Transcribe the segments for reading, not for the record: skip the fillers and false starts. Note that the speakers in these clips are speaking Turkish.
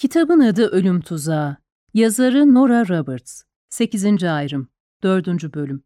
Kitabın adı Ölüm Tuzağı. Yazarı Nora Roberts. 8. ayrım. 4. bölüm.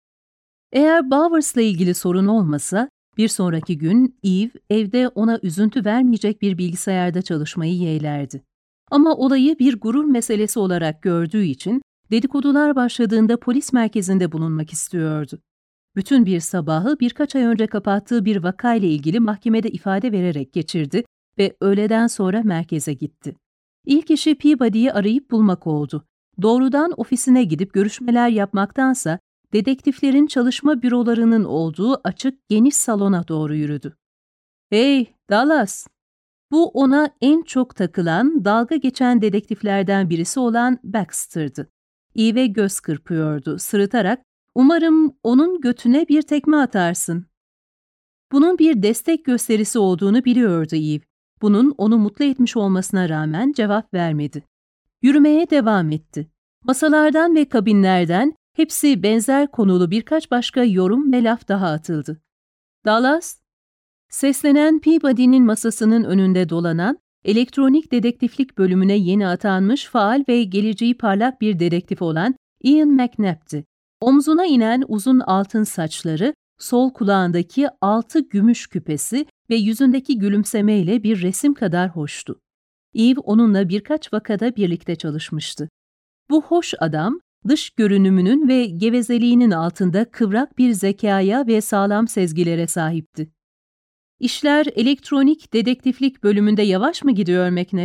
Eğer Bowers'la ilgili sorun olmasa, bir sonraki gün Eve evde ona üzüntü vermeyecek bir bilgisayarda çalışmayı yeğlerdi. Ama olayı bir gurur meselesi olarak gördüğü için dedikodular başladığında polis merkezinde bulunmak istiyordu. Bütün bir sabahı birkaç ay önce kapattığı bir vakayla ilgili mahkemede ifade vererek geçirdi ve öğleden sonra merkeze gitti. İlk işi Peabody'yi arayıp bulmak oldu. Doğrudan ofisine gidip görüşmeler yapmaktansa dedektiflerin çalışma bürolarının olduğu açık, geniş salona doğru yürüdü. "Hey, Dallas!" Bu ona en çok takılan, dalga geçen dedektiflerden birisi olan Baxter'dı. Eve göz kırpıyordu, sırıtarak, "Umarım onun götüne bir tekme atarsın." Bunun bir destek gösterisi olduğunu biliyordu Eve. Bunun onu mutlu etmiş olmasına rağmen cevap vermedi. Yürümeye devam etti. Masalardan ve kabinlerden hepsi benzer konulu birkaç başka yorum ve laf daha atıldı. "Dallas?" Seslenen Peabody'nin masasının önünde dolanan, elektronik dedektiflik bölümüne yeni atanmış faal ve geleceği parlak bir dedektif olan Ian McNabb'ti. Omzuna inen uzun altın saçları, sol kulağındaki 6 gümüş küpesi ve yüzündeki gülümsemeyle bir resim kadar hoştu. Eve onunla birkaç vakada birlikte çalışmıştı. Bu hoş adam, dış görünümünün ve gevezeliğinin altında kıvrak bir zekaya ve sağlam sezgilere sahipti. "İşler elektronik dedektiflik bölümünde yavaş mı gidiyor McNabb?"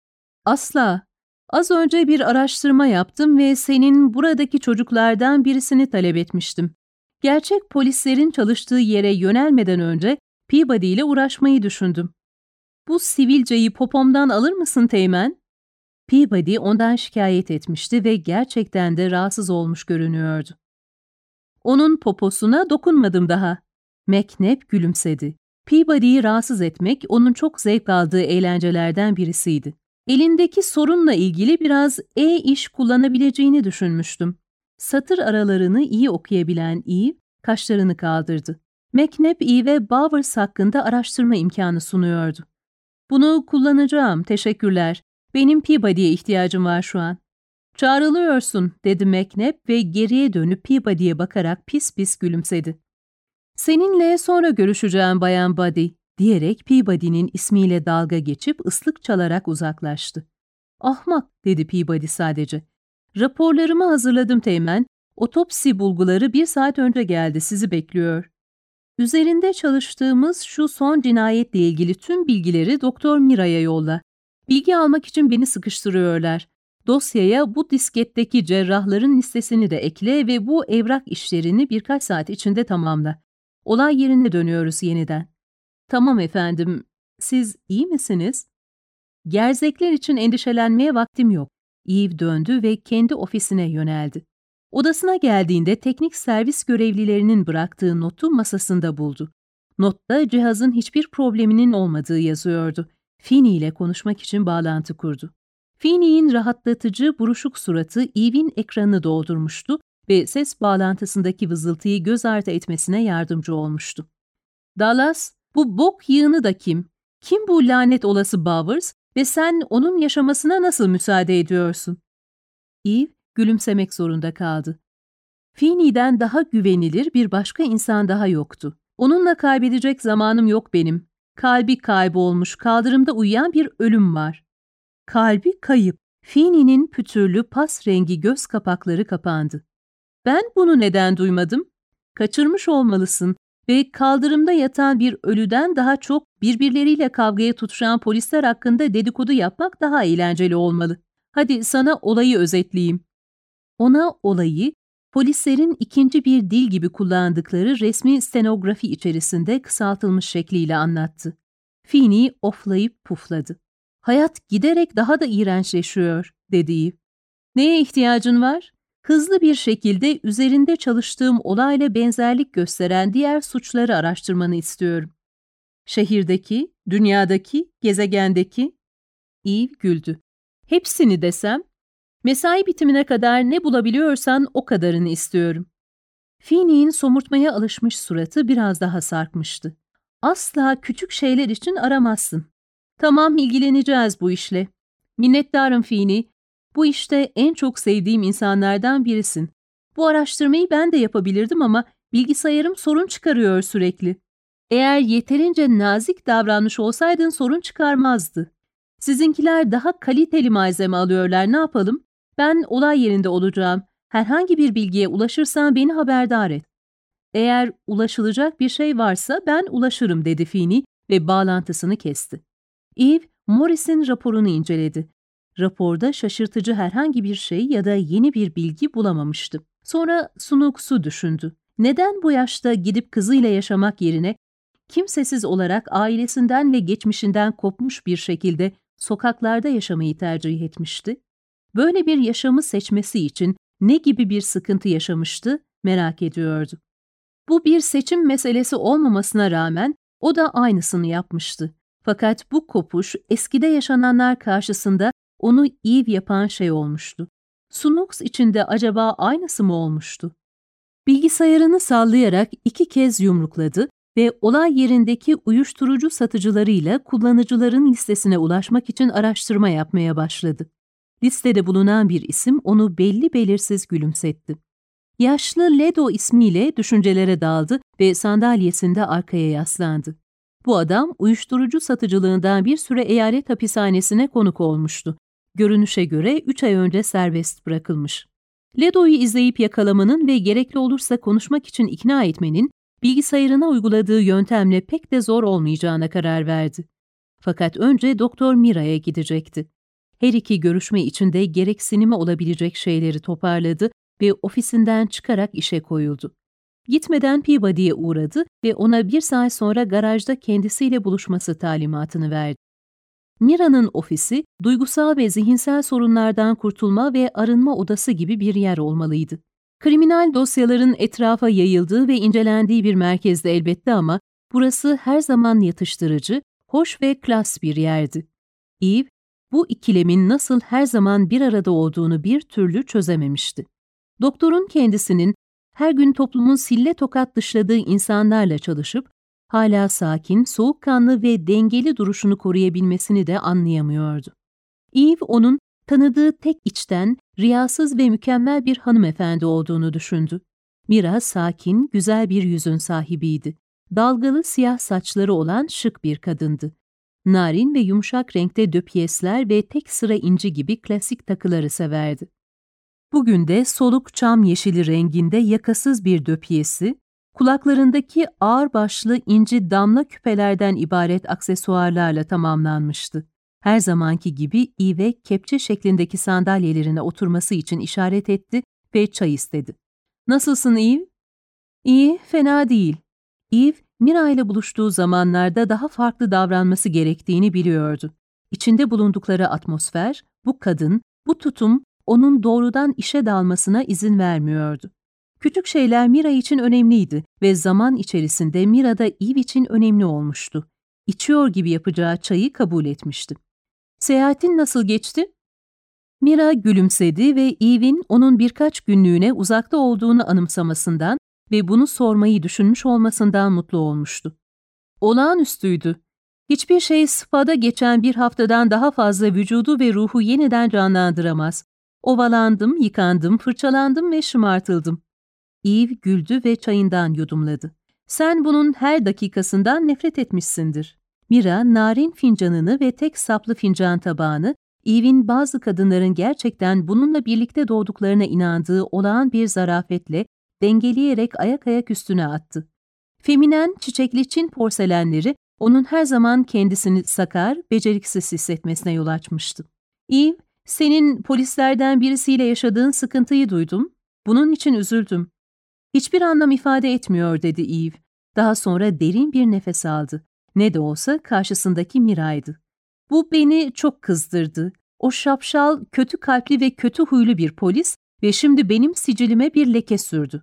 "Asla. Az önce bir araştırma yaptım ve senin buradaki çocuklardan birisini talep etmiştim. Gerçek polislerin çalıştığı yere yönelmeden önce Peabody ile uğraşmayı düşündüm." "Bu sivilceyi popomdan alır mısın Teğmen?" Peabody ondan şikayet etmişti ve gerçekten de rahatsız olmuş görünüyordu. "Onun poposuna dokunmadım daha." McNabb gülümsedi. Peabody'yi rahatsız etmek onun çok zevk aldığı eğlencelerden birisiydi. "Elindeki sorunla ilgili biraz iş kullanabileceğini düşünmüştüm." Satır aralarını iyi okuyabilen Eve kaşlarını kaldırdı. McNabb Eve'e Bowers hakkında araştırma imkanı sunuyordu. "Bunu kullanacağım, teşekkürler. Benim Peabody'ye ihtiyacım var şu an." "Çağrılıyorsun," dedi McNabb ve geriye dönüp Peabody'ye bakarak pis pis gülümsedi. "Seninle sonra görüşeceğim Bayan Buddy," diyerek Peabody'nin ismiyle dalga geçip ıslık çalarak uzaklaştı. "Ahmak," dedi Peabody sadece. "Raporlarımı hazırladım Teğmen. Otopsi bulguları 1 saat önce geldi, sizi bekliyor." "Üzerinde çalıştığımız şu son cinayetle ilgili tüm bilgileri Doktor Mira'ya yolla. Bilgi almak için beni sıkıştırıyorlar. Dosyaya bu disketteki cerrahların listesini de ekle ve bu evrak işlerini birkaç saat içinde tamamla. Olay yerine dönüyoruz yeniden." "Tamam efendim. Siz iyi misiniz?" "Gerzekler için endişelenmeye vaktim yok." Eve döndü ve kendi ofisine yöneldi. Odasına geldiğinde teknik servis görevlilerinin bıraktığı notu masasında buldu. Notta cihazın hiçbir probleminin olmadığı yazıyordu. Feeney ile konuşmak için bağlantı kurdu. Feeney'in rahatlatıcı, buruşuk suratı Eve'in ekranını doldurmuştu ve ses bağlantısındaki vızıltıyı göz ardı etmesine yardımcı olmuştu. "Dallas, bu bok yığını da kim? Kim bu lanet olası Bowers ve sen onun yaşamasına nasıl müsaade ediyorsun?" Eve gülümsemek zorunda kaldı. Feeney'den daha güvenilir bir başka insan daha yoktu. "Onunla kaybedecek zamanım yok benim. Kalbi kaybolmuş, kaldırımda uyuyan bir ölüm var." Kalbi kayıp. Feeney'nin pütürlü pas rengi göz kapakları kapandı. "Ben bunu neden duymadım? Kaçırmış olmalısın ve kaldırımda yatan bir ölüden daha çok birbirleriyle kavgaya tutuşan polisler hakkında dedikodu yapmak daha eğlenceli olmalı. Hadi sana olayı özetleyeyim." Ona olayı, polislerin ikinci bir dil gibi kullandıkları resmi stenografi içerisinde kısaltılmış şekliyle anlattı. Feeney oflayıp pufladı. "Hayat giderek daha da iğrençleşiyor," dedi Eve. "Neye ihtiyacın var? Hızlı bir şekilde üzerinde çalıştığım olayla benzerlik gösteren diğer suçları araştırmanı istiyorum." "Şehirdeki, dünyadaki, gezegendeki?" Eve güldü. "Hepsini desem?" "Mesai bitimine kadar ne bulabiliyorsan o kadarını istiyorum." Feeney'in somurtmaya alışmış suratı biraz daha sarkmıştı. "Asla küçük şeyler için aramazsın." "Tamam, ilgileneceğiz bu işle." Minnettarım Fini. Bu işte en çok sevdiğim insanlardan birisin. Bu araştırmayı ben de yapabilirdim ama bilgisayarım sorun çıkarıyor sürekli. Eğer yeterince nazik davranmış olsaydın sorun çıkarmazdı. Sizinkiler daha kaliteli malzeme alıyorlar, ne yapalım? Ben olay yerinde olacağım. Herhangi bir bilgiye ulaşırsan beni haberdar et. Eğer ulaşılacak bir şey varsa ben ulaşırım dedi Fini ve bağlantısını kesti. Eve, Morris'in raporunu inceledi. Raporda şaşırtıcı herhangi bir şey ya da yeni bir bilgi bulamamıştı. Sonra Snooks'u düşündü. Neden bu yaşta gidip kızıyla yaşamak yerine kimsesiz olarak ailesinden ve geçmişinden kopmuş bir şekilde sokaklarda yaşamayı tercih etmişti? Böyle bir yaşamı seçmesi için ne gibi bir sıkıntı yaşamıştı merak ediyordu. Bu bir seçim meselesi olmamasına rağmen o da aynısını yapmıştı. Fakat bu kopuş eskide yaşananlar karşısında onu Eve yapan şey olmuştu. Snooks için de acaba aynısı mı olmuştu? Bilgisayarını sallayarak 2 kez yumrukladı ve olay yerindeki uyuşturucu satıcılarıyla kullanıcıların listesine ulaşmak için araştırma yapmaya başladı. Listede bulunan bir isim onu belli belirsiz gülümsetti. Yaşlı Ledo ismiyle düşüncelere daldı ve sandalyesinde arkaya yaslandı. Bu adam uyuşturucu satıcılığından bir süre eyalet hapishanesine konuk olmuştu. Görünüşe göre 3 ay önce serbest bırakılmış. Ledo'yu izleyip yakalamanın ve gerekli olursa konuşmak için ikna etmenin bilgisayarına uyguladığı yöntemle pek de zor olmayacağına karar verdi. Fakat önce Doktor Mira'ya gidecekti. Her iki görüşme içinde gereksinimi olabilecek şeyleri toparladı ve ofisinden çıkarak işe koyuldu. Gitmeden Peabody'ye uğradı ve ona 1 saat sonra garajda kendisiyle buluşması talimatını verdi. Mira'nın ofisi, duygusal ve zihinsel sorunlardan kurtulma ve arınma odası gibi bir yer olmalıydı. Kriminal dosyaların etrafa yayıldığı ve incelendiği bir merkezde elbette ama burası her zaman yatıştırıcı, hoş ve klas bir yerdi. Eve, bu ikilemin nasıl her zaman bir arada olduğunu bir türlü çözememişti. Doktorun kendisinin her gün toplumun sille tokat dışladığı insanlarla çalışıp, hala sakin, soğukkanlı ve dengeli duruşunu koruyabilmesini de anlayamıyordu. Eve onun tanıdığı tek içten, riyasız ve mükemmel bir hanımefendi olduğunu düşündü. Mira sakin, güzel bir yüzün sahibiydi. Dalgalı siyah saçları olan şık bir kadındı. Narin ve yumuşak renkte döpiyesler ve tek sıra inci gibi klasik takıları severdi. Bugün de soluk çam yeşili renginde yakasız bir döpiyesi, kulaklarındaki ağırbaşlı inci damla küpelerden ibaret aksesuarlarla tamamlanmıştı. Her zamanki gibi Eve kepçe şeklindeki sandalyelerine oturması için işaret etti ve çay istedi. "Nasılsın Eve?" "İyi, fena değil." Eve, Mira ile buluştuğu zamanlarda daha farklı davranması gerektiğini biliyordu. İçinde bulundukları atmosfer, bu kadın, bu tutum onun doğrudan işe dalmasına izin vermiyordu. Küçük şeyler Mira için önemliydi ve zaman içerisinde Mira da Eve için önemli olmuştu. İçiyor gibi yapacağı çayı kabul etmişti. "Seyahatin nasıl geçti?" Mira gülümsedi ve Eve'in onun birkaç günlüğüne uzakta olduğunu anımsamasından ve bunu sormayı düşünmüş olmasından mutlu olmuştu. "Olağanüstüydü. Hiçbir şey spa'da geçen bir haftadan daha fazla vücudu ve ruhu yeniden canlandıramaz. Ovalandım, yıkandım, fırçalandım ve şımartıldım." Eve güldü ve çayından yudumladı. "Sen bunun her dakikasından nefret etmişsindir." Mira, narin fincanını ve tek saplı fincan tabağını, Eve'in bazı kadınların gerçekten bununla birlikte doğduklarına inandığı olağan bir zarafetle dengeleyerek ayak üstüne attı. Feminen, çiçekli Çin porselenleri onun her zaman kendisini sakar, beceriksiz hissetmesine yol açmıştı. "Eve, senin polislerden birisiyle yaşadığın sıkıntıyı duydum. Bunun için üzüldüm." "Hiçbir anlam ifade etmiyor," dedi Eve. Daha sonra derin bir nefes aldı. Ne de olsa karşısındaki Mira'ydı. "Bu beni çok kızdırdı. O şapşal, kötü kalpli ve kötü huylu bir polis ve şimdi benim sicilime bir leke sürdü."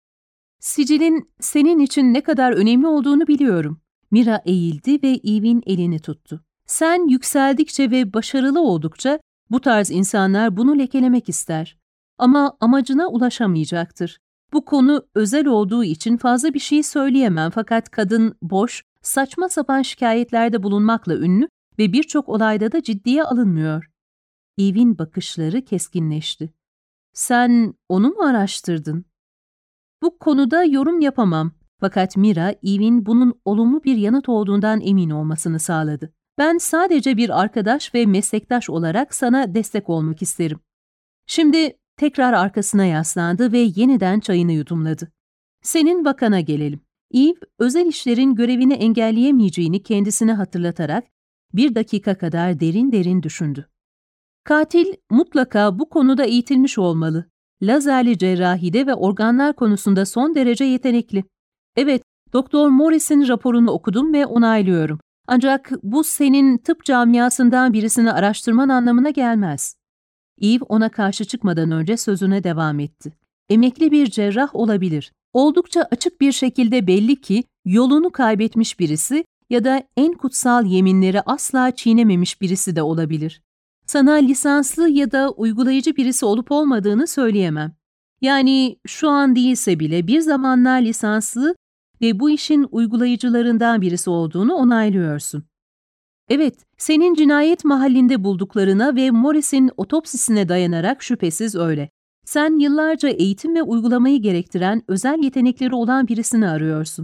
"Sicilin senin için ne kadar önemli olduğunu biliyorum." Mira eğildi ve Eve'in elini tuttu. "Sen yükseldikçe ve başarılı oldukça bu tarz insanlar bunu lekelemek ister. Ama amacına ulaşamayacaktır. Bu konu özel olduğu için fazla bir şey söyleyemem fakat kadın boş, saçma sapan şikayetlerde bulunmakla ünlü ve birçok olayda da ciddiye alınmıyor." Eve'in bakışları keskinleşti. Sen onu mu araştırdın? Bu konuda yorum yapamam. Fakat Mira, Eve'in bunun olumlu bir yanıt olduğundan emin olmasını sağladı. Ben sadece bir arkadaş ve meslektaş olarak sana destek olmak isterim. Şimdi tekrar arkasına yaslandı ve yeniden çayını yudumladı. Senin vakana gelelim. Eve, özel işlerin görevini engelleyemeyeceğini kendisine hatırlatarak 1 dakika kadar derin derin düşündü. Katil mutlaka bu konuda eğitilmiş olmalı. Lazerli cerrahide ve organlar konusunda son derece yetenekli. Evet, Doktor Morris'in raporunu okudum ve onaylıyorum. Ancak bu senin tıp camiasından birisini araştırman anlamına gelmez. Eve ona karşı çıkmadan önce sözüne devam etti. Emekli bir cerrah olabilir. Oldukça açık bir şekilde belli ki yolunu kaybetmiş birisi ya da en kutsal yeminleri asla çiğnememiş birisi de olabilir. Sana lisanslı ya da uygulayıcı birisi olup olmadığını söyleyemem. Yani şu an değilse bile bir zamanlar lisanslı ve bu işin uygulayıcılarından birisi olduğunu onaylıyorsun. Evet, senin cinayet mahallinde bulduklarına ve Morris'in otopsisine dayanarak şüphesiz öyle. Sen yıllarca eğitim ve uygulamayı gerektiren özel yetenekleri olan birisini arıyorsun.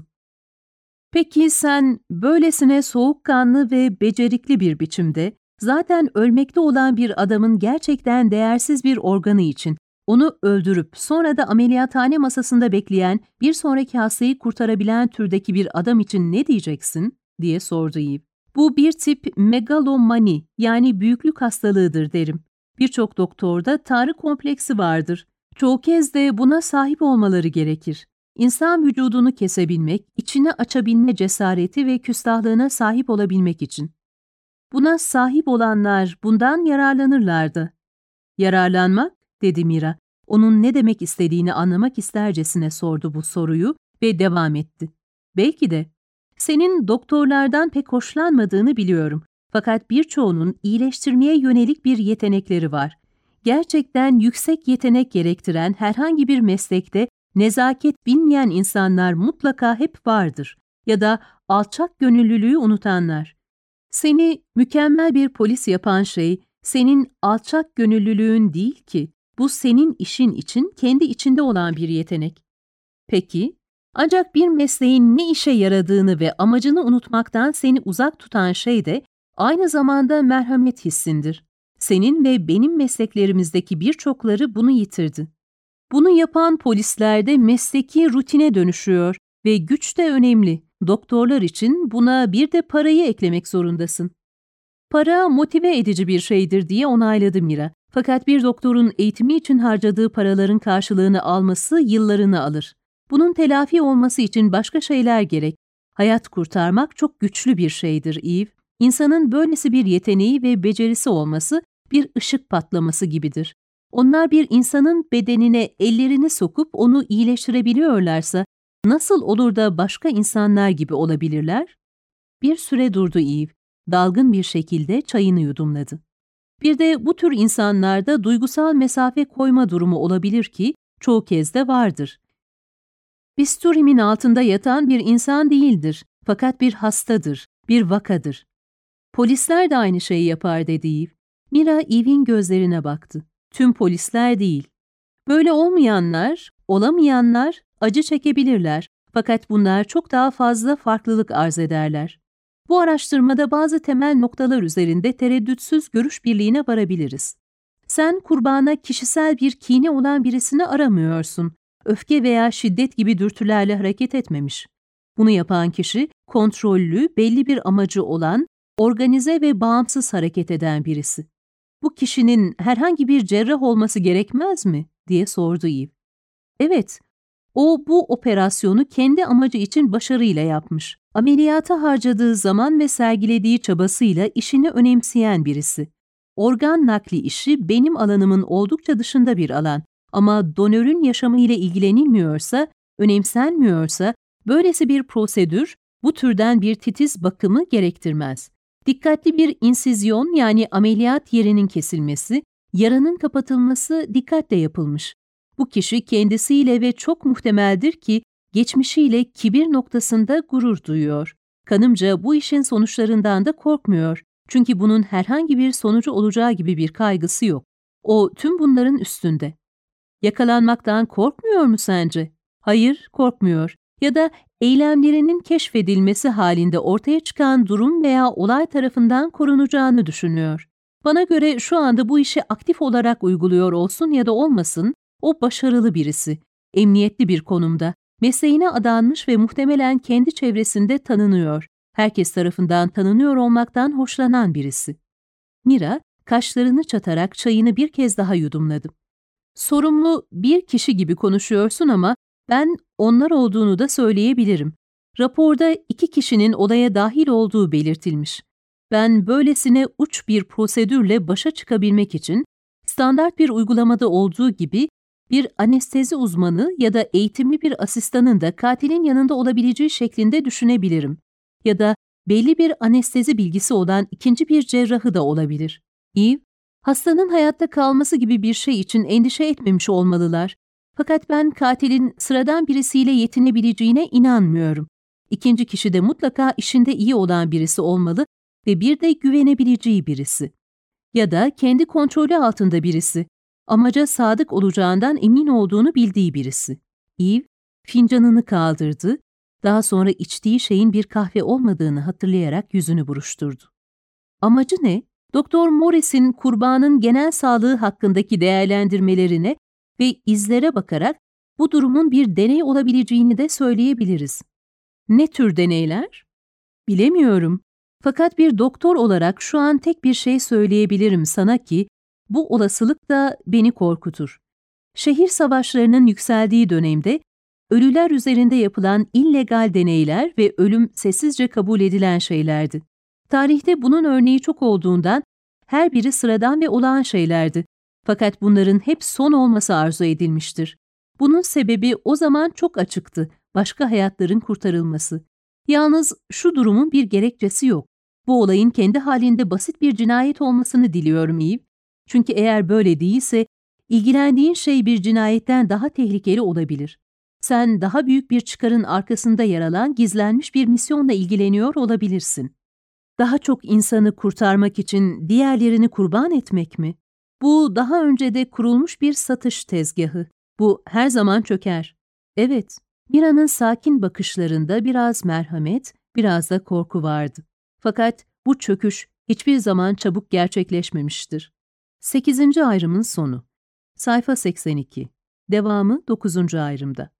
Peki sen böylesine soğukkanlı ve becerikli bir biçimde, zaten ölmekte olan bir adamın gerçekten değersiz bir organı için onu öldürüp sonra da ameliyathane masasında bekleyen bir sonraki hastayı kurtarabilen türdeki bir adam için ne diyeceksin, diye sordu Eve. Bu bir tip megalomani yani büyüklük hastalığıdır derim. Birçok doktorda tanrı kompleksi vardır. Çoğu kez de buna sahip olmaları gerekir. İnsan vücudunu kesebilmek, içini açabilme cesareti ve küstahlığına sahip olabilmek için. Buna sahip olanlar bundan yararlanırlardı. Yararlanmak, dedi Mira. Onun ne demek istediğini anlamak istercesine sordu bu soruyu ve devam etti. Belki de. Senin doktorlardan pek hoşlanmadığını biliyorum. Fakat birçoğunun iyileştirmeye yönelik bir yetenekleri var. Gerçekten yüksek yetenek gerektiren herhangi bir meslekte nezaket bilmeyen insanlar mutlaka hep vardır ya da alçak gönüllülüğü unutanlar. Seni mükemmel bir polis yapan şey senin alçak gönüllülüğün değil ki, bu senin işin için kendi içinde olan bir yetenek. Peki, ancak bir mesleğin ne işe yaradığını ve amacını unutmaktan seni uzak tutan şey de aynı zamanda merhamet hissindir. Senin ve benim mesleklerimizdeki birçokları bunu yitirdi. Bunu yapan polisler de mesleki rutine dönüşüyor ve güç de önemli. Doktorlar için buna bir de parayı eklemek zorundasın. Para motive edici bir şeydir diye onayladı Mira. Fakat bir doktorun eğitimi için harcadığı paraların karşılığını alması yıllarını alır. Bunun telafi olması için başka şeyler gerek. Hayat kurtarmak çok güçlü bir şeydir Eve. İnsanın böylesi bir yeteneği ve becerisi olması bir ışık patlaması gibidir. Onlar bir insanın bedenine ellerini sokup onu iyileştirebiliyorlarsa nasıl olur da başka insanlar gibi olabilirler? Bir süre durdu Eve. Dalgın bir şekilde çayını yudumladı. Bir de bu tür insanlarda duygusal mesafe koyma durumu olabilir ki çoğu kez de vardır. Bisturimin altında yatan bir insan değildir, fakat bir hastadır, bir vakadır. Polisler de aynı şeyi yapar dedi Eve. Mira Eve'in gözlerine baktı. Tüm polisler değil. Böyle olmayanlar, olamayanlar acı çekebilirler, fakat bunlar çok daha fazla farklılık arz ederler. Bu araştırmada bazı temel noktalar üzerinde tereddütsüz görüş birliğine varabiliriz. Sen kurbana kişisel bir kine olan birisini aramıyorsun. Öfke veya şiddet gibi dürtülerle hareket etmemiş. Bunu yapan kişi kontrollü, belli bir amacı olan, organize ve bağımsız hareket eden birisi. Bu kişinin herhangi bir cerrah olması gerekmez mi, diye sordu Eve. Evet, o bu operasyonu kendi amacı için başarıyla yapmış. Ameliyata harcadığı zaman ve sergilediği çabasıyla işini önemseyen birisi. Organ nakli işi benim alanımın oldukça dışında bir alan ama donörün yaşamıyla ilgilenilmiyorsa, önemsenmiyorsa böylesi bir prosedür bu türden bir titiz bakımı gerektirmez. Dikkatli bir insizyon yani ameliyat yerinin kesilmesi, yaranın kapatılması dikkatle yapılmış. Bu kişi kendisiyle ve çok muhtemeldir ki geçmişiyle kibir noktasında gurur duyuyor. Kanımca bu işin sonuçlarından da korkmuyor. Çünkü bunun herhangi bir sonucu olacağı gibi bir kaygısı yok. O tüm bunların üstünde. Yakalanmaktan korkmuyor mu sence? Hayır, korkmuyor. Ya da eylemlerinin keşfedilmesi halinde ortaya çıkan durum veya olay tarafından korunacağını düşünüyor. Bana göre şu anda bu işi aktif olarak uyguluyor olsun ya da olmasın, o başarılı birisi, emniyetli bir konumda, mesleğine adanmış ve muhtemelen kendi çevresinde tanınıyor, herkes tarafından tanınıyor olmaktan hoşlanan birisi. Mira, kaşlarını çatarak çayını bir kez daha yudumladı. Sorumlu bir kişi gibi konuşuyorsun ama ben onlar olduğunu da söyleyebilirim. Raporda 2 kişinin olaya dahil olduğu belirtilmiş. Ben böylesine uç bir prosedürle başa çıkabilmek için standart bir uygulamada olduğu gibi bir anestezi uzmanı ya da eğitimli bir asistanın da katilin yanında olabileceği şeklinde düşünebilirim. Ya da belli bir anestezi bilgisi olan ikinci bir cerrahı da olabilir. Eve, hastanın hayatta kalması gibi bir şey için endişe etmemiş olmalılar. Fakat ben katilin sıradan birisiyle yetinebileceğine inanmıyorum. İkinci kişi de mutlaka işinde iyi olan birisi olmalı ve bir de güvenebileceği birisi. Ya da kendi kontrolü altında birisi. Amaca sadık olacağından emin olduğunu bildiği birisi. Eve, fincanını kaldırdı, daha sonra içtiği şeyin bir kahve olmadığını hatırlayarak yüzünü buruşturdu. Amacı ne? Doktor Morris'in kurbanın genel sağlığı hakkındaki değerlendirmelerine ve izlere bakarak bu durumun bir deney olabileceğini de söyleyebiliriz. Ne tür deneyler? Bilemiyorum. Fakat bir doktor olarak şu an tek bir şey söyleyebilirim sana ki bu olasılık da beni korkutur. Şehir savaşlarının yükseldiği dönemde ölüler üzerinde yapılan illegal deneyler ve ölüm sessizce kabul edilen şeylerdi. Tarihte bunun örneği çok olduğundan her biri sıradan ve olağan şeylerdi. Fakat bunların hep son olması arzu edilmiştir. Bunun sebebi o zaman çok açıktı, başka hayatların kurtarılması. Yalnız şu durumun bir gerekçesi yok. Bu olayın kendi halinde basit bir cinayet olmasını diliyorum Eve. Çünkü eğer böyle değilse, ilgilendiğin şey bir cinayetten daha tehlikeli olabilir. Sen daha büyük bir çıkarın arkasında yer alan gizlenmiş bir misyonla ilgileniyor olabilirsin. Daha çok insanı kurtarmak için diğerlerini kurban etmek mi? Bu daha önce de kurulmuş bir satış tezgahı. Bu her zaman çöker. Evet, Mira'nın sakin bakışlarında biraz merhamet, biraz da korku vardı. Fakat bu çöküş hiçbir zaman çabuk gerçekleşmemiştir. 8. ayrımın sonu. Sayfa 82. Devamı 9. ayrımda.